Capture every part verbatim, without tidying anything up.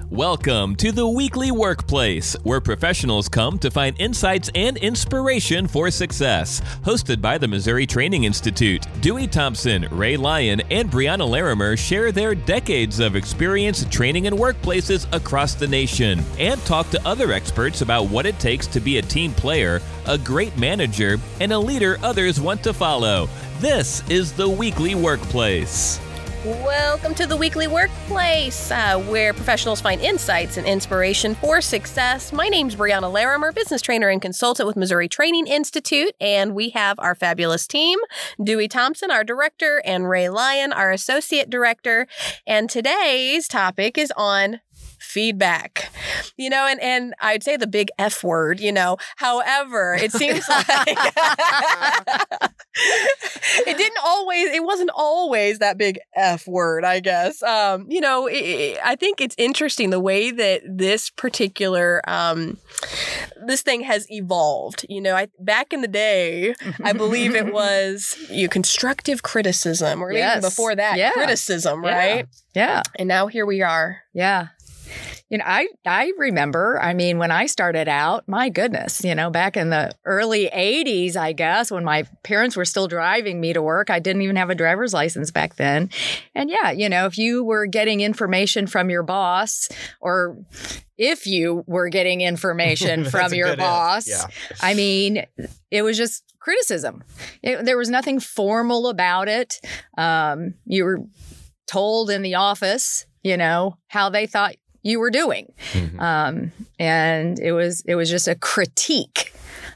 Welcome to the Weekly Workplace, where professionals come to find insights and inspiration for success. Hosted by the Missouri Training Institute, Dewey Thompson, Ray Lyon, and Brianna Larimer share their decades of experience training in workplaces across the nation and talk to other experts about what it takes to be a team player, a great manager, and a leader others want to follow. This is the Weekly Workplace. Welcome to the Weekly Workplace, uh, where professionals find insights and inspiration for success. My name's Brianna Larimer, business trainer and consultant with Missouri Training Institute, and we have our fabulous team, Dewey Thompson, our director, and Ray Lyon, our associate director. And today's topic is on feedback, you know, and, and I'd say the big F word, you know. However, it seems like it didn't always, it wasn't always that big F word, I guess. Um, you know, it, it, I think it's interesting the way that this particular, um, this thing has evolved. You know, I, back in the day, I believe it was you know, constructive criticism, or yes. even before that, yeah. criticism, yeah. right? Yeah. And now here we are. Yeah. You know, I, I remember, I mean, when I started out, my goodness, you know, back in the early eighties, I guess, when my parents were still driving me to work, I didn't even have a driver's license back then. And yeah, you know, if you were getting information from your boss, or if you were getting information from your boss, yeah. I mean, it was just criticism. It, there was nothing formal about it. Um, you were told in the office, you know, how they thought you were doing. Mm-hmm. Um, and it was it was just a critique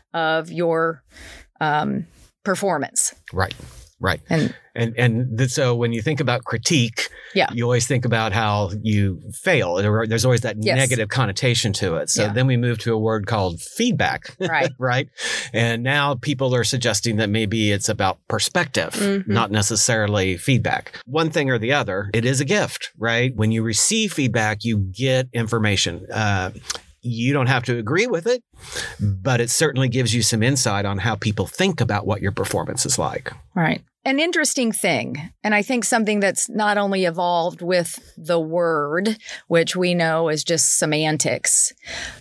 of your um, performance. Right, right. And and and th- so when you think about critique, yeah. you always think about how you fail. There, there's always that yes. negative connotation to it. So yeah. then we move to a word called feedback, right? right. And now people are suggesting that maybe it's about perspective, mm-hmm. not necessarily feedback. One thing or the other, it is a gift, right? When you receive feedback, you get information. Uh, You don't have to agree with it, but it certainly gives you some insight on how people think about what your performance is like. Right. An interesting thing, and I think something that's not only evolved with the word, which we know is just semantics,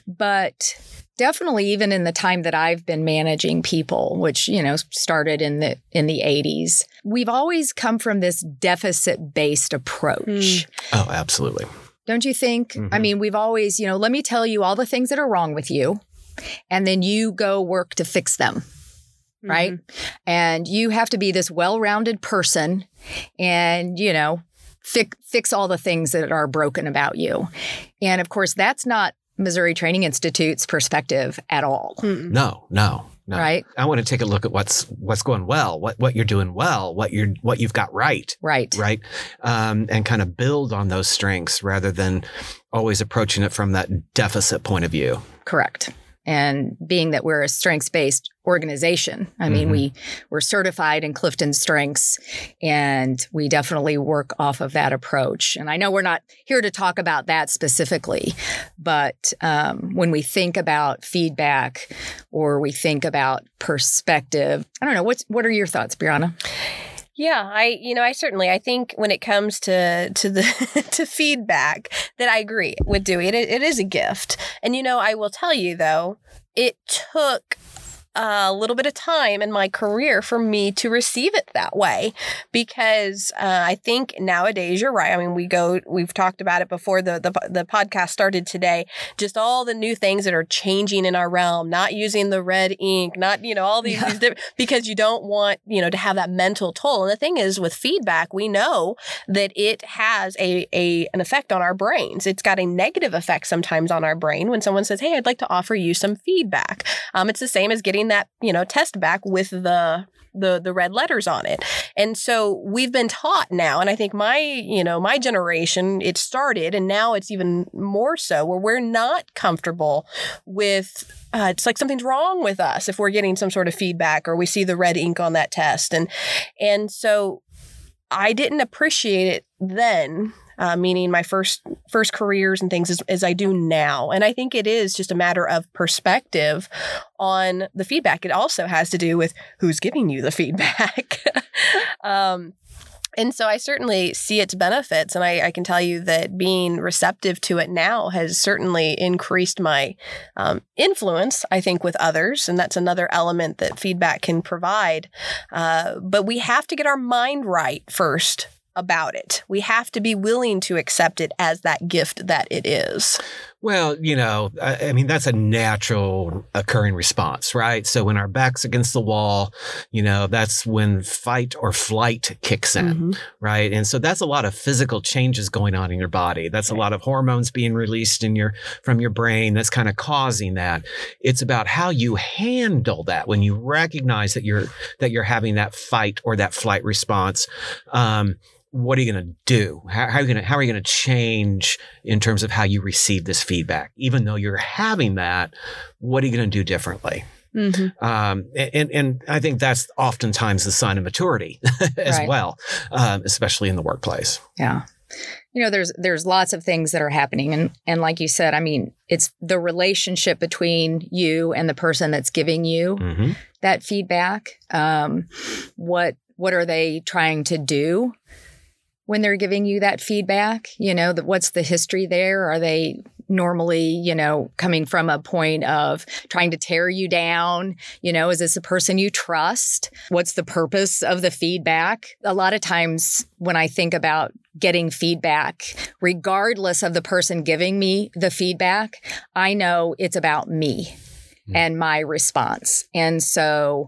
but definitely even in the time that I've been managing people, which, you know, started in the in the eighties, we've always come from this deficit-based approach. Mm. Oh, absolutely. Don't you think? Mm-hmm. I mean, we've always, you know, let me tell you all the things that are wrong with you, and then you go work to fix them, mm-hmm. right? And you have to be this well-rounded person and, you know, fix, fix all the things that are broken about you. And of course, that's not Missouri Training Institute's perspective at all. Mm-mm. No, no. No. Right. I want to take a look at what's what's going well, what what you're doing well, what you're what you've got right. Right. Right. Um, and kind of build on those strengths rather than always approaching it from that deficit point of view. Correct. And being that we're a strengths-based organization, I mean, mm-hmm. we, we're certified in Clifton Strengths, and we definitely work off of that approach. And I know we're not here to talk about that specifically, but um, when we think about feedback or we think about perspective, I don't know, what's, what are your thoughts, Brianna? Yeah, I, you know, I certainly, I think when it comes to, to the, to feedback, that I agree with Dewey. It, it is a gift. And, you know, I will tell you though, it took a little bit of time in my career for me to receive it that way, because uh, I think nowadays you're right. I mean, we go, we've talked about it before the, the the podcast started today. Just all the new things that are changing in our realm, not using the red ink, not you know all these, yeah. these different, because you don't want you know to have that mental toll. And the thing is, with feedback, we know that it has a a an effect on our brains. It's got a negative effect sometimes on our brain when someone says, "Hey, I'd like to offer you some feedback." Um, it's the same as getting that, you know, test back with the the the red letters on it. And so we've been taught now, and I think my, you know, my generation, it started, and now it's even more so, where we're not comfortable with, uh, it's like something's wrong with us if we're getting some sort of feedback or we see the red ink on that test. And and so I didn't appreciate it then. Uh, meaning my first first careers and things as, as I do now. And I think it is just a matter of perspective on the feedback. It also has to do with who's giving you the feedback. um, And so I certainly see its benefits. And I, I can tell you that being receptive to it now has certainly increased my um, influence, I think, with others. And that's another element that feedback can provide. Uh, but we have to get our mind right first about it. We have to be willing to accept it as that gift that it is. Well, you know, I, I mean, that's a natural occurring response, right? So when our back's against the wall, you know, that's when fight or flight kicks in, mm-hmm. right? And so that's a lot of physical changes going on in your body. That's a lot of hormones being released in your from your brain that's kind of causing that. It's about how you handle that when you recognize that you're that you're having that fight or that flight response. Um, What are you going to do? How, how are you going to how are you going to change in terms of how you receive this feedback? Even though you're having that, what are you going to do differently? Mm-hmm. Um, and and I think that's oftentimes the sign of maturity as right. well, um, especially in the workplace. Yeah. You know, there's there's lots of things that are happening. And and like you said, I mean, it's the relationship between you and the person that's giving you mm-hmm. that feedback. Um, what what are they trying to do when they're giving you that feedback? You know, the, what's the history there? Are they normally, you know, coming from a point of trying to tear you down? You know, is this a person you trust? What's the purpose of the feedback? A lot of times when I think about getting feedback, regardless of the person giving me the feedback, I know it's about me and my response. And so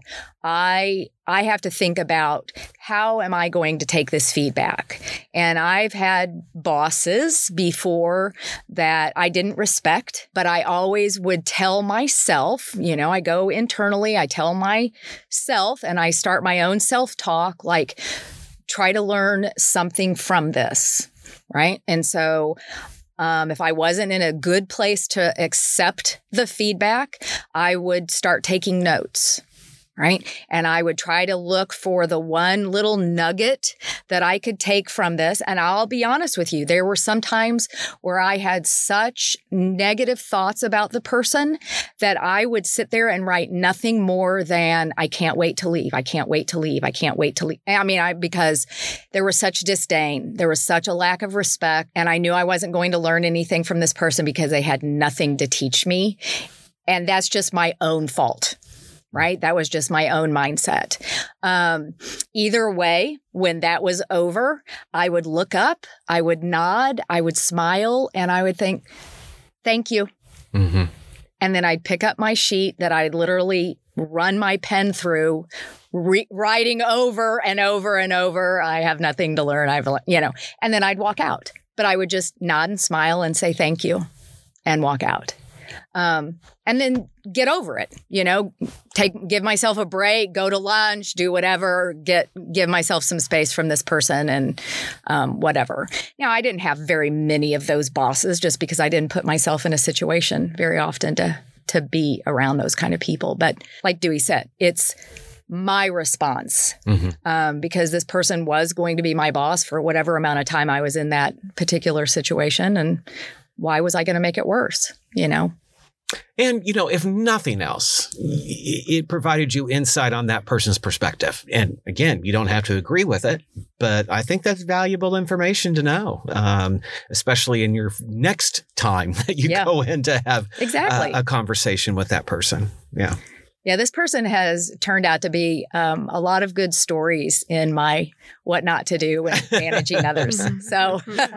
I I have to think about, how am I going to take this feedback? And I've had bosses before that I didn't respect, but I always would tell myself, you know, I go internally, I tell myself, and I start my own self-talk, like, try to learn something from this, right? And so Um, if I wasn't in a good place to accept the feedback, I would start taking notes, right? And I would try to look for the one little nugget that I could take from this. And I'll be honest with you, there were some times where I had such negative thoughts about the person that I would sit there and write nothing more than, I can't wait to leave. I can't wait to leave. I can't wait to leave. I mean, I because there was such disdain. There was such a lack of respect. And I knew I wasn't going to learn anything from this person because they had nothing to teach me. And that's just my own fault. Right? That was just my own mindset. Um, either way, when that was over, I would look up, I would nod, I would smile, and I would think, thank you. Mm-hmm. And then I'd pick up my sheet that I'd literally run my pen through, re- writing over and over and over. I have nothing to learn. I've, you know, and then I'd walk out. But I would just nod and smile and say thank you and walk out. Um, and then get over it, you know, take, give myself a break, go to lunch, do whatever, get, give myself some space from this person and, um, whatever. Now, I didn't have very many of those bosses just because I didn't put myself in a situation very often to, to be around those kind of people. But like Dewey said, it's my response, mm-hmm. um, because this person was going to be my boss for whatever amount of time I was in that particular situation. And why was I going to make it worse, you know? And, you know, if nothing else, it provided you insight on that person's perspective. And again, you don't have to agree with it, but I think that's valuable information to know, um, especially in your next time that you yeah. go in to have exactly. a, a conversation with that person. Yeah. Yeah, this person has turned out to be um, a lot of good stories in my what not to do when managing others. So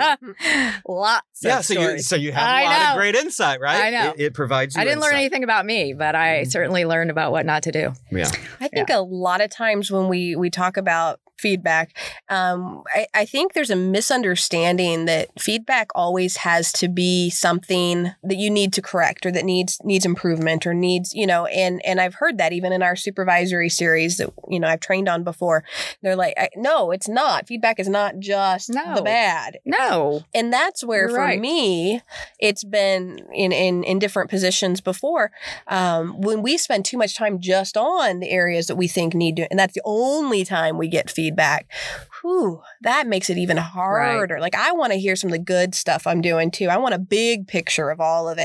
lots yeah, of so stories. You, so you have a I lot know. of great insight, right? I know. It, it provides you I didn't insight. learn anything about me, but I mm-hmm. certainly learned about what not to do. Yeah. I think yeah. a lot of times when we, we talk about feedback, um, I, I think there's a misunderstanding that feedback always has to be something that you need to correct or that needs needs improvement or needs, you know, and and I've heard that even in our supervisory series that, you know, I've trained on before. They're like, I, no, it's not. Feedback is not just no. the bad. No. And that's where, You're for right. me, it's been in, in, in different positions before. Um, when we spend too much time just on the areas that we think need to, and that's the only time we get feedback. Feedback, whew, that makes it even harder. Right. Like, I want to hear some of the good stuff I'm doing too. I want a big picture of all of it.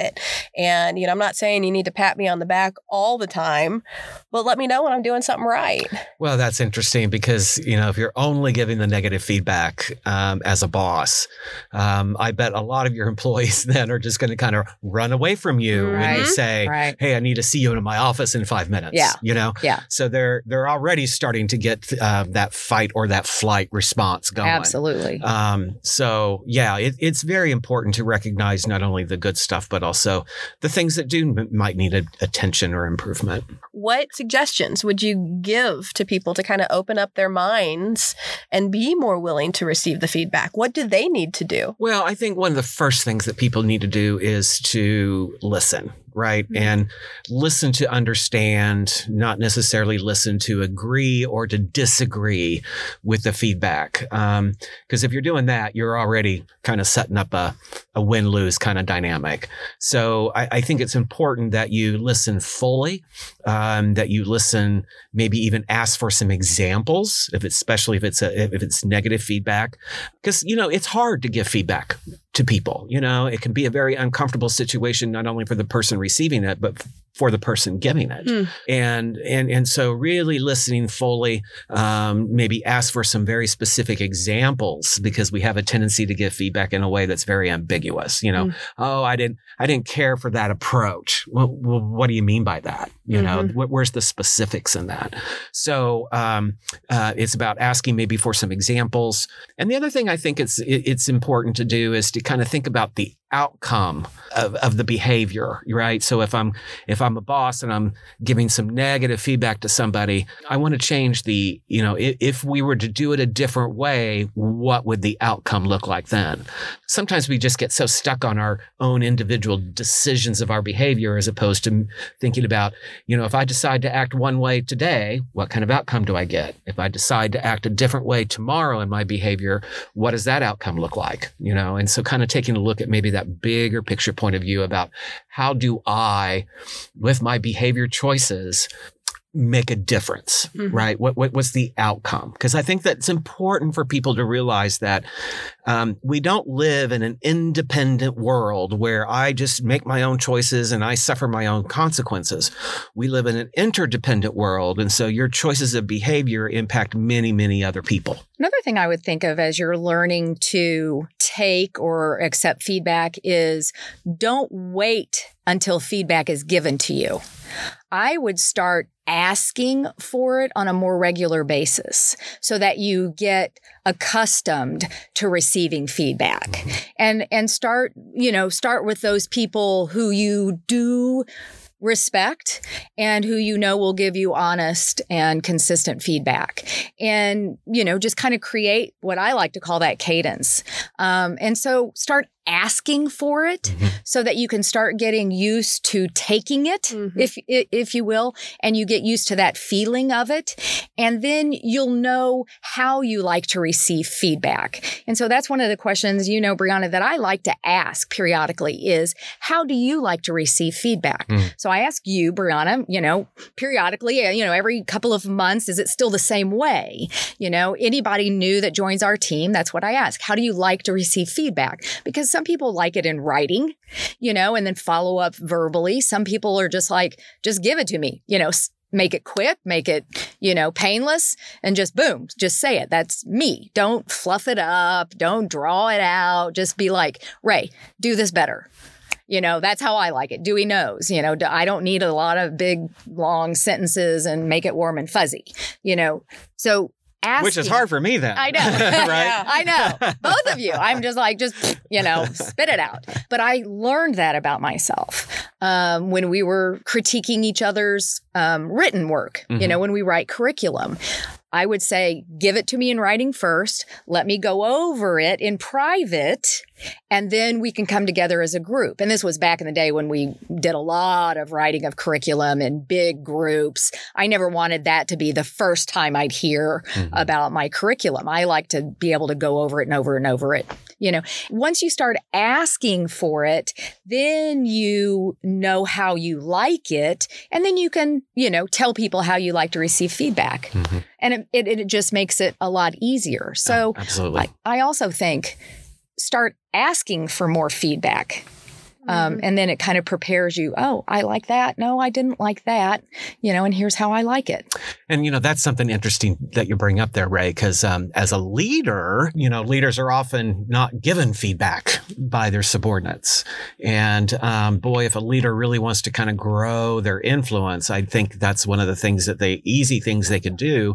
And, you know, I'm not saying you need to pat me on the back all the time, but let me know when I'm doing something right. Well, that's interesting because, you know, if you're only giving the negative feedback um, as a boss, um, I bet a lot of your employees then are just going to kind of run away from you Right. when you say, Right. hey, I need to see you in my office in five minutes. Yeah. You know? Yeah. So they're they're already starting to get uh, that fight or that flight response going. Absolutely. Um, so yeah, it, it's very important to recognize not only the good stuff, but also the things that do m- might need a, attention or improvement. What suggestions would you give to people to kind of open up their minds and be more willing to receive the feedback? What do they need to do? Well, I think one of the first things that people need to do is to listen, right? Mm-hmm. And listen to understand, not necessarily listen to agree or to disagree with the feedback. Um, because if you're doing that, you're already kind of setting up a, a win-lose kind of dynamic. So I, I think it's important that you listen fully, um, that you listen, maybe even ask for some examples, if it's, especially if it's a, if it's negative feedback, because, you know, it's hard to give feedback to people. You know, it can be a very uncomfortable situation, not only for the person receiving it, but for the person giving it. Mm. And, and, and so really listening fully, um, maybe ask for some very specific examples, because we have a tendency to give feedback in a way that's very ambiguous. You know, mm. oh, I didn't, I didn't care for that approach. Well, well what do you mean by that? You mm-hmm. know, wh- where's the specifics in that? So, um, uh, it's about asking maybe for some examples. And the other thing I think it's, it, it's important to do is to kind of think about the outcome of, of the behavior, right? So if I'm if I'm a boss and I'm giving some negative feedback to somebody, I want to change the, you know, if, if we were to do it a different way, what would the outcome look like then? Sometimes we just get so stuck on our own individual decisions of our behavior as opposed to thinking about, you know, if I decide to act one way today, what kind of outcome do I get? If I decide to act a different way tomorrow in my behavior, what does that outcome look like? You know, and so kind of taking a look at maybe that bigger picture point of view about how do I, with my behavior choices, make a difference, mm-hmm. right? What, what what's the outcome? Because I think that it's important for people to realize that um, we don't live in an independent world where I just make my own choices and I suffer my own consequences. We live in an interdependent world, and so your choices of behavior impact many, many other people. Another thing I would think of as you're learning to take or accept feedback is don't wait until feedback is given to you. I would start asking for it on a more regular basis so that you get accustomed to receiving feedback and, and start, you know, start with those people who you do respect and who you know will give you honest and consistent feedback. And, you know, just kind of create what I like to call that cadence. Um, and so start asking for it mm-hmm. so that you can start getting used to taking it, mm-hmm. if if you will, and you get used to that feeling of it. And then you'll know how you like to receive feedback. And so that's one of the questions, you know, Brianna, that I like to ask periodically is, how do you like to receive feedback? Mm. So I ask you, Brianna, you know, periodically, you know, every couple of months, is it still the same way? You know, anybody new that joins our team, that's what I ask. How do you like to receive feedback? Because some people like it in writing, you know, and then follow up verbally. Some people are just like, just give it to me, you know, make it quick, make it, you know, painless, and just boom, just say it. That's me. Don't fluff it up. Don't draw it out. Just be like, Ray, do this better. You know, that's how I like it. Dewey knows, you know, I don't need a lot of big, long sentences and make it warm and fuzzy, you know, so asking. Which is hard for me then. I know. Right? I know. Both of you. I'm just like, just, you know, spit it out. But I learned that about myself um, when we were critiquing each other's um, written work, mm-hmm. you know, when we write curriculum. I would say, give it to me in writing first. Let me go over it in private, and then we can come together as a group. And this was back in the day when we did a lot of writing of curriculum in big groups. I never wanted that to be the first time I'd hear mm-hmm. about my curriculum. I like to be able to go over it and over and over it. You know, once you start asking for it, then you know how you like it, and then you can, you know, tell people how you like to receive feedback. Mm-hmm. And it, it, it just makes it a lot easier. So oh, absolutely. I, I also think start asking for more feedback. Um, and then it kind of prepares you. Oh, I like that. No, I didn't like that. You know, and here's how I like it. And, you know, that's something interesting that you bring up there, Ray, because um, as a leader, you know, leaders are often not given feedback by their subordinates. And um, boy, if a leader really wants to kind of grow their influence, I think that's one of the things that they, easy things they could do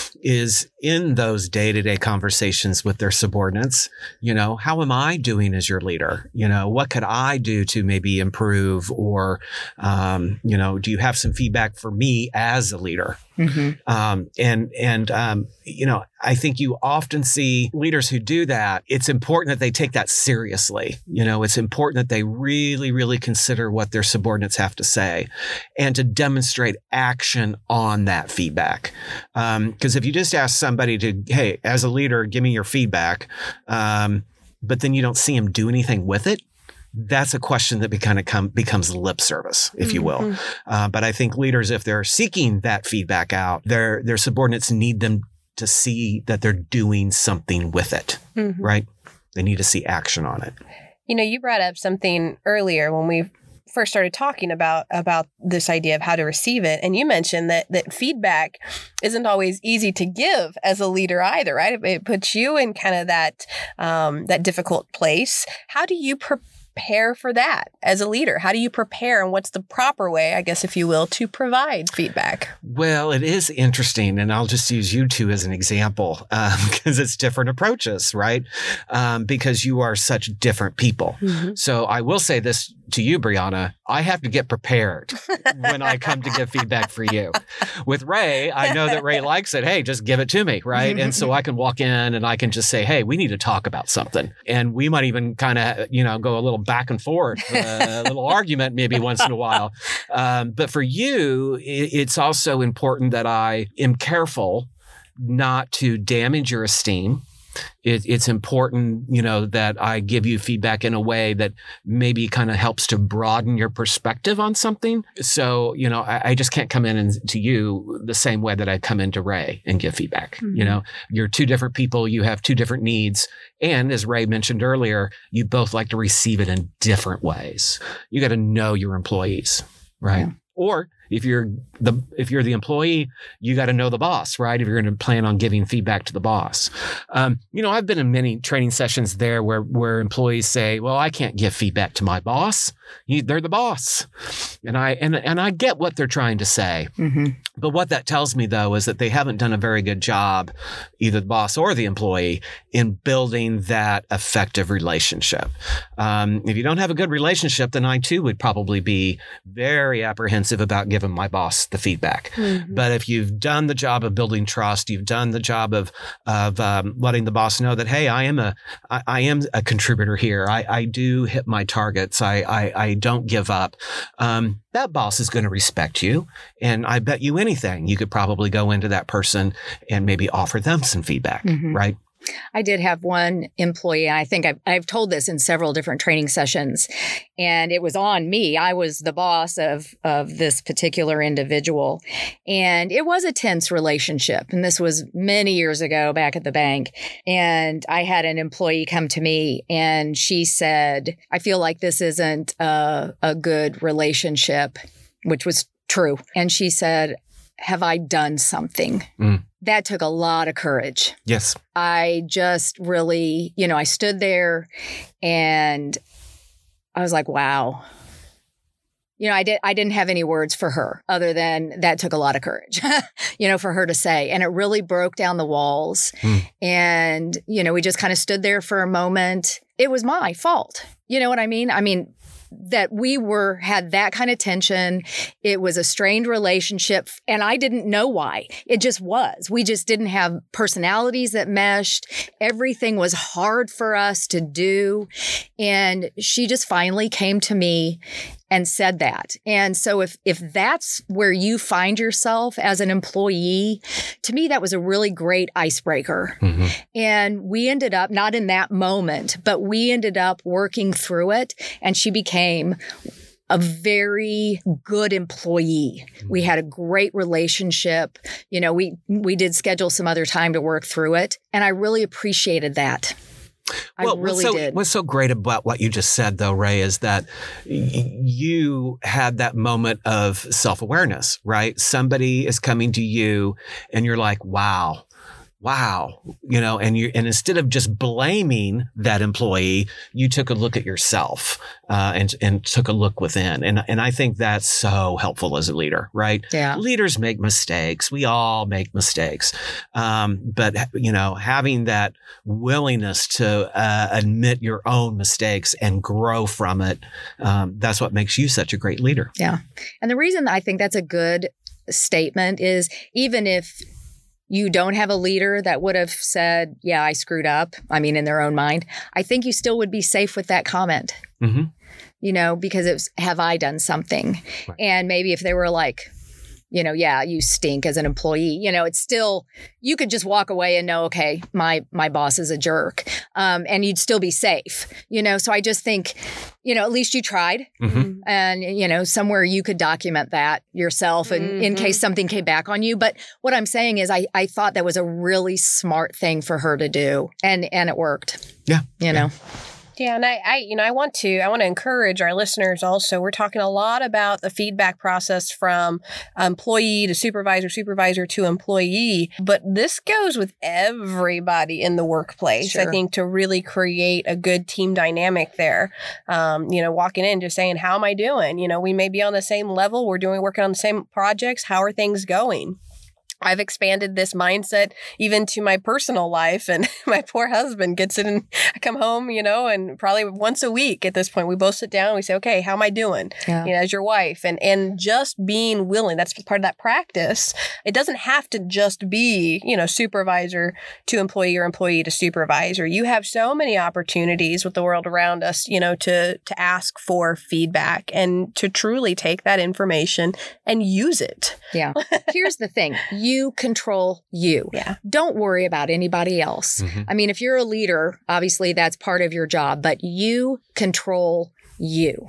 is in those day-to-day conversations with their subordinates, you know, how am I doing as your leader? You know, what could I do to maybe improve, or, um, you know, do you have some feedback for me as a leader? Mm-hmm. Um, and, and, um, you know, I think you often see leaders who do that. It's important that they take that seriously. You know, it's important that they really, really consider what their subordinates have to say and to demonstrate action on that feedback. Um, because if you just ask somebody to, hey, as a leader, give me your feedback, um, but then you don't see them do anything with it, that's a question that be kind of come, becomes lip service, if you will. Mm-hmm. Uh, but I think leaders, if they're seeking that feedback out, their their subordinates need them to see that they're doing something with it, mm-hmm. right? They need to see action on it. You know, you brought up something earlier when we first started talking about about this idea of how to receive it, and you mentioned that that feedback isn't always easy to give as a leader either, right? It, it puts you in kind of that um, that difficult place. How do you prepare? prepare for that as a leader? How do you prepare, and what's the proper way, I guess, if you will, to provide feedback? Well, it is interesting, and I'll just use you two as an example because um, it's different approaches, right? Um, because you are such different people. Mm-hmm. So I will say this to you, Brianna, I have to get prepared when I come to give feedback for you. With Ray, I know that Ray likes it. Hey, just give it to me, right? And so I can walk in and I can just say, hey, we need to talk about something. And we might even kind of, you know, go a little back and forth, uh, a little argument maybe once in a while. Um, but for you, it, it's also important that I am careful not to damage your esteem. It, it's important, you know, that I give you feedback in a way that maybe kind of helps to broaden your perspective on something. So, you know, I, I just can't come in and, to you the same way that I come into Ray and give feedback. Mm-hmm. You know, you're two different people. You have two different needs. And as Ray mentioned earlier, you both like to receive it in different ways. You got to know your employees, right? Yeah. Or if you're the if you're the employee, you got to know the boss, right? If you're going to plan on giving feedback to the boss. Um, you know, I've been in many training sessions there where where employees say, "Well, I can't give feedback to my boss. He, they're the boss," and I and and I get what they're trying to say. Mm-hmm. But what that tells me, though, is that they haven't done a very good job, either the boss or the employee, in building that effective relationship. Um, if you don't have a good relationship, then I too would probably be very apprehensive about giving my boss the feedback. Mm-hmm. But if you've done the job of building trust, you've done the job of of um, letting the boss know that, hey, I am a I, I am a contributor here. I, I do hit my targets. I I, I don't give up. Um, that boss is going to respect you. And I bet you anything, you could probably go into that person and maybe offer them some feedback, mm-hmm. right? I did have one employee. I think I've, I've told this in several different training sessions, and it was on me. I was the boss of, of this particular individual, and it was a tense relationship. And this was many years ago back at the bank. And I had an employee come to me and she said, I feel like this isn't a, a good relationship, which was true. And she said, have I done something? Mm. That took a lot of courage. Yes. I just really, you know, I stood there and I was like, wow. You know, I did I didn't have any words for her other than that took a lot of courage, you know, for her to say. And it really broke down the walls. Mm. And, you know, we just kind of stood there for a moment. It was my fault. You know what I mean? I mean, that we were, had that kind of tension. It was a strained relationship and I didn't know why. It just was. We just didn't have personalities that meshed. Everything was hard for us to do. And she just finally came to me and said that. And so if if that's where you find yourself as an employee, to me, that was a really great icebreaker. Mm-hmm. And we ended up, not in that moment, but we ended up working through it. And she became a very good employee. We had a great relationship. You know, we we did schedule some other time to work through it. And I really appreciated that. I well, really what's so, did. What's so great about what you just said, though, Ray, is that y- you had that moment of self-awareness, right? Somebody is coming to you and you're like, wow. Wow. You know, and you, and instead of just blaming that employee, you took a look at yourself, uh, and, and took a look within. And, and I think that's so helpful as a leader, right? Yeah. Leaders make mistakes. We all make mistakes. Um, but, you know, having that willingness to, uh, admit your own mistakes and grow from it, um, that's what makes you such a great leader. Yeah. And the reason I think that's a good statement is even if you don't have a leader that would have said, yeah, I screwed up. I mean, in their own mind, I think you still would be safe with that comment, Mm-hmm. you know, because it's, have I done something? Right. And maybe if they were like, you know, yeah, you stink as an employee, you know, it's still, you could just walk away and know, okay, my, my boss is a jerk. Um, and you'd still be safe, you know? So I just think, you know, at least you tried. Mm-hmm. And, you know, somewhere you could document that yourself and Mm-hmm. in case something came back on you. But what I'm saying is I, I thought that was a really smart thing for her to do. And, and it worked. Yeah. You know? Yeah, and I, I, you know, I want to, I want to encourage our listeners also. We're talking a lot about the feedback process from employee to supervisor, supervisor to employee, but this goes with everybody in the workplace. Sure. I think to really create a good team dynamic there. Um, you know, walking in just saying, "How am I doing?" You know, we may be on the same level. We're doing working on the same projects. How are things going? I've expanded this mindset even to my personal life, and my poor husband gets it, and I come home, you know, and probably once a week at this point, we both sit down and we say, okay, how am I doing? Yeah. You know, as your wife, and, and just being willing, that's part of that practice. It doesn't have to just be, you know, supervisor to employee or employee to supervisor. You have so many opportunities with the world around us, you know, to, to ask for feedback and to truly take that information and use it. Yeah. Here's the thing. You control you. Yeah. Don't worry about anybody else. Mhm. I mean, if you're a leader, obviously that's part of your job, but you control you.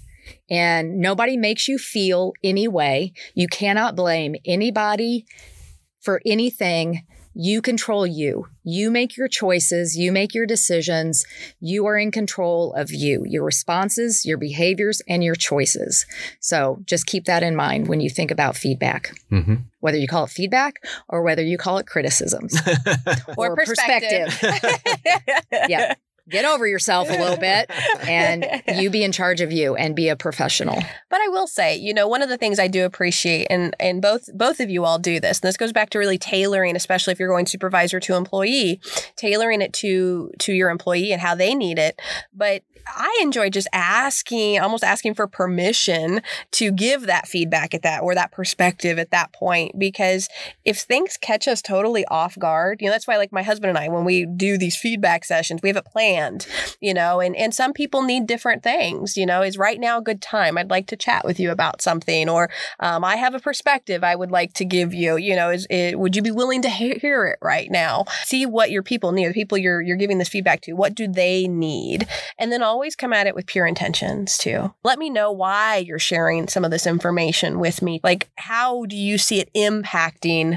And nobody makes you feel any way. You cannot blame anybody for anything. You control you. You make your choices. You make your decisions. You are in control of you, your responses, your behaviors, and your choices. So just keep that in mind when you think about feedback, Mm-hmm. whether you call it feedback or whether you call it criticisms Or perspective. Yeah. Get over yourself a little bit and you be in charge of you and be a professional. But I will say, you know, one of the things I do appreciate, and and both both of you all do this, and this goes back to really tailoring, especially if you're going supervisor to employee, tailoring it to to your employee and how they need it. But I enjoy just asking, almost asking for permission to give that feedback at that, or that perspective at that point, because if things catch us totally off guard, you know, that's why, like my husband and I, when we do these feedback sessions, we have it planned, you know, and, and some people need different things, you know, is right now a good time? I'd like to chat with you about something, or um, I have a perspective I would like to give you, you know, is it, would you be willing to he- hear it right now? See what your people need, the people you're, you're giving this feedback to, what do they need? And then always come at it with pure intentions too. Let me know why you're sharing some of this information with me. Like, how do you see it impacting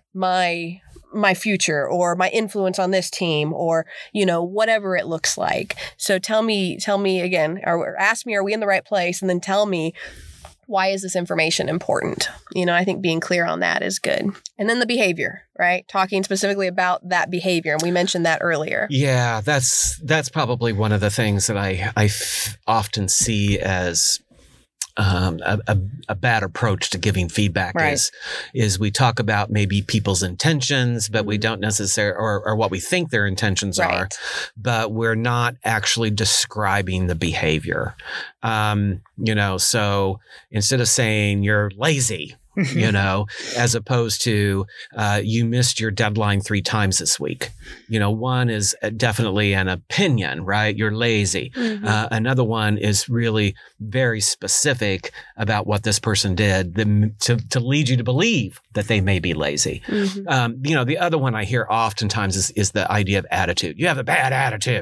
my my future or my influence on this team, or, you know, whatever it looks like. So tell me, tell me again, or ask me, are we in the right place? And then tell me, why is this information important? You know, I think being clear on that is good. And then the behavior, right? Talking specifically about that behavior. And we mentioned that earlier. Yeah, that's that's probably one of the things that I, I f- often see as um, a, a, a bad approach to giving feedback. Right. is is we talk about maybe people's intentions, but we don't necessarily, or, or what we think their intentions are, Right. but we're not actually describing the behavior. Um, you know, so instead of saying you're lazy, you know, as opposed to uh, you missed your deadline three times this week. You know, one is definitely an opinion, right? You're lazy. Mhm. Uh, another one is really very specific about what this person did the, to, to lead you to believe that they may be lazy. Mhm. Um, you know, the other one I hear oftentimes is, is the idea of attitude. You have a bad attitude.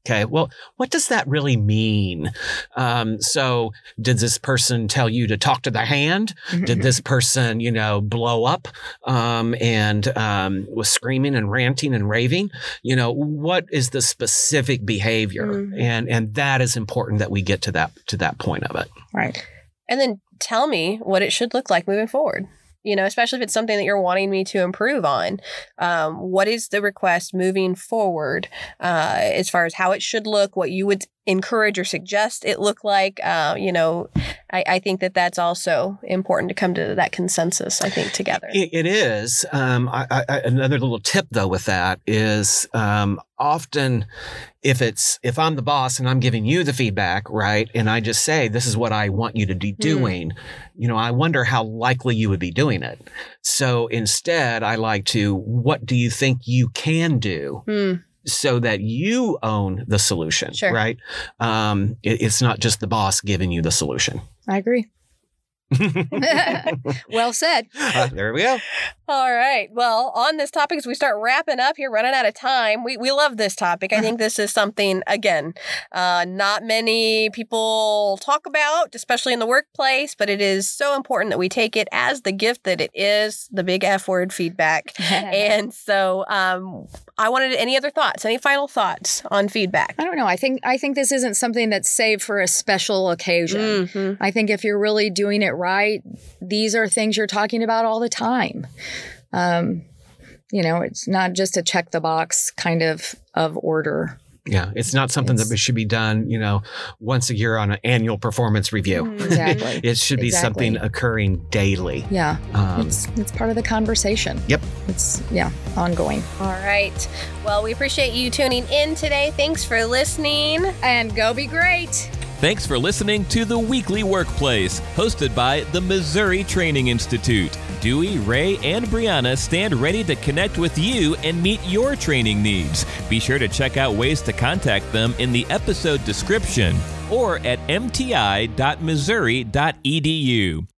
Okay, well, what does that really mean? Um, so did this person tell you to talk to the hand? Did this person, you know, blow up um, and um, was screaming and ranting and raving? You know, what is the specific behavior? Mm-hmm. And and that is important that we get to that to that point of it. Right. And then tell me what it should look like moving forward. You know, especially if it's something that you're wanting me to improve on. Um, what is the request moving forward uh, as far as how it should look, what you would encourage or suggest it look like? Uh, you know, I, I think that that's also important to come to that consensus, I think, together. It, it is. Um, I, I, another little tip, though, with that is um, often if it's if I'm the boss and I'm giving you the feedback, right, and I just say, this is what I want you to be doing, mm. you know, I wonder how likely you would be doing it. So instead, I like to, what do you think you can do? Mm. So that you own the solution, sure. right? Um, it, it's not just the boss giving you the solution. I agree. Well said. Uh, there we go. All right. Well, on this topic, as we start wrapping up here, running out of time, we, we love this topic. I think this is something, again, uh, not many people talk about, especially in the workplace, but it is so important that we take it as the gift that it is, the big F word, feedback. And so um, I wanted any other thoughts, any final thoughts on feedback? I don't know. I think I think this isn't something that's saved for a special occasion. Mm-hmm. I think if you're really doing it right, these are things you're talking about all the time. Um, you know, it's not just a check the box kind of of order. Yeah, it's not something it's, that should be done, you know, once a year on an annual performance review. Exactly. It should be exactly. something occurring daily. Yeah, um, it's it's part of the conversation. Yep. It's, yeah, ongoing. All right. Well, we appreciate you tuning in today. Thanks for listening. And go be great. Thanks for listening to The Weekly Workplace, hosted by the Missouri Training Institute. Dewey, Ray, and Brianna stand ready to connect with you and meet your training needs. Be sure to check out ways to contact them in the episode description or at m t i dot missouri dot e d u.